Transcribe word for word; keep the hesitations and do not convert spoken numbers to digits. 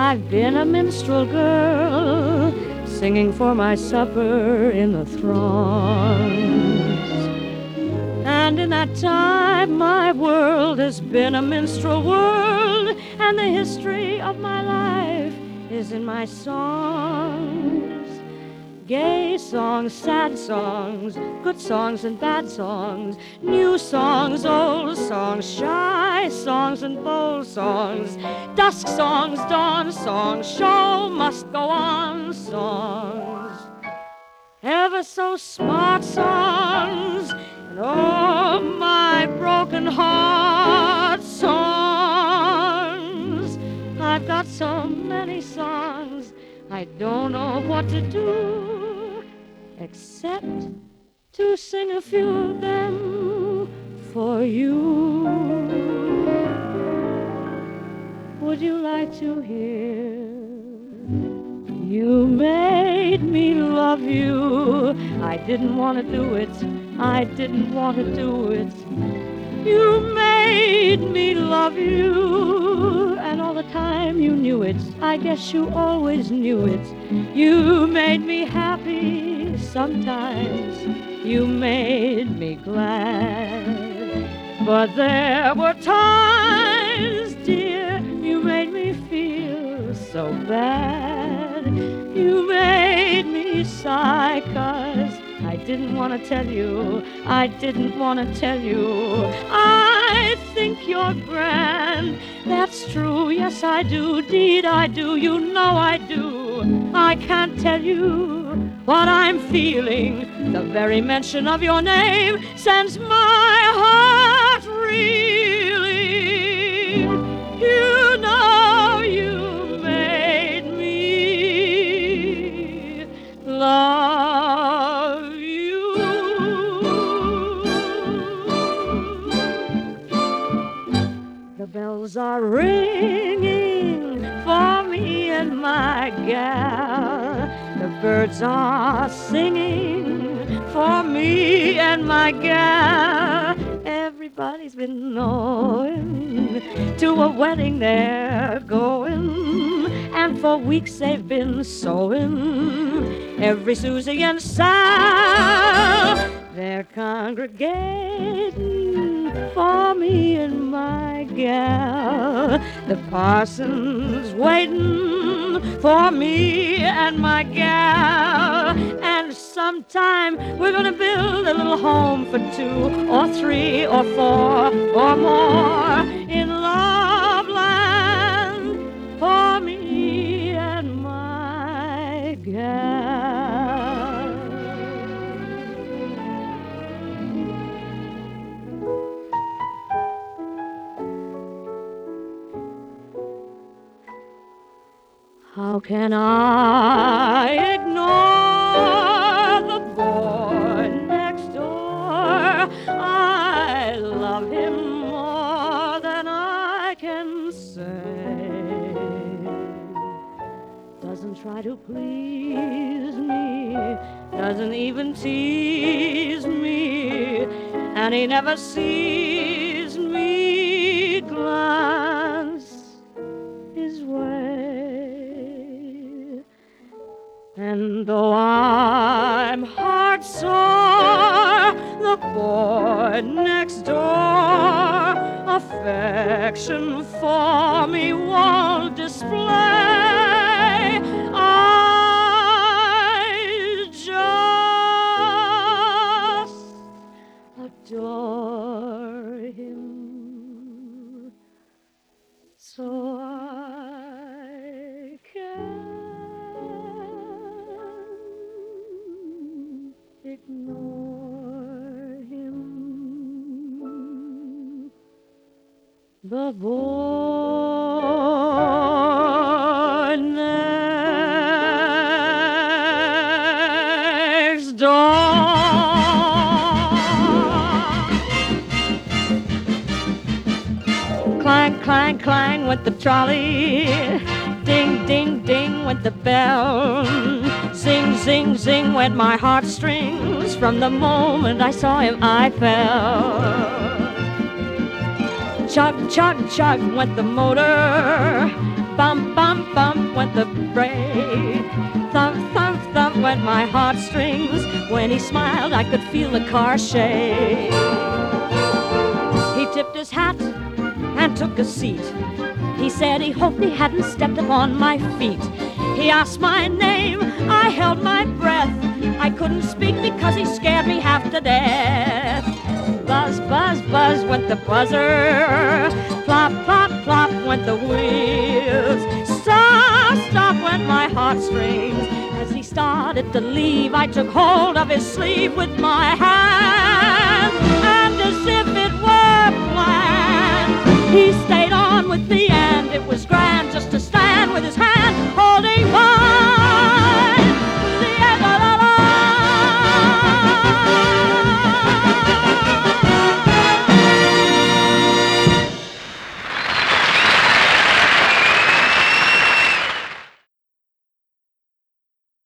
I've been a minstrel girl, singing for my supper in the throngs. And in that time my world has been a minstrel world, and the history of my life is in my songs. Gay songs, sad songs, good songs and bad songs, new songs, old songs, shy songs and bold songs, dusk songs, dawn songs, show must go on songs, ever so smart songs, and oh, my broken heart songs. I've got so many songs, I don't know what to do except to sing a few of them for you. Would you like to hear? You made me love you. I didn't want to do it. I didn't want to do it. You made me love you, and all the time you knew it. I guess you always knew it. You made me happy sometimes. You made me glad. But there were times, dear, you made me feel so bad. You made me sigh 'cause I didn't want to tell you, I didn't want to tell you. I think you're grand, that's true, yes I do, deed I do, you know I do. I can't tell you what I'm feeling, the very mention of your name sends my heart reeling. You know you made me love you. The bells are ringing for me and my gal. The birds are singing for me and my gal. Everybody's been knowing to a wedding they're going, and for weeks they've been sewing every Susie and Sal. They're congregating for me and my gal. The parson's waiting for me and my gal. And sometime we're gonna build a little home for two or three or four or more in Loveland for me and my gal. How can I ignore the boy next door? I love him more than I can say. Doesn't try to please me, doesn't even tease me, and he never sees me glance his way. And though I'm heart sore, the boy next door affection for me won't display. I just adore him, so I can ignore him. The boy next door. Clang, clang, clang went the trolley. Ding, ding, ding went the bell. Zing, zing, zing went my heartstrings. From the moment I saw him, I fell. Chug, chug, chug went the motor. Bump, bump, bump went the brake. Thump, thump, thump went my heartstrings. When he smiled, I could feel the car shake. He tipped his hat and took a seat. He said he hoped he hadn't stepped upon my feet. He asked my name, I held my breath. I couldn't speak because he scared me half to death. Buzz, buzz, buzz went the buzzer. Plop, plop, plop went the wheels. Stop, stop went my heartstrings. As he started to leave, I took hold of his sleeve with my hand. And as if it were planned, he stayed on with me, and it was grand just to stand with his hand holding mine.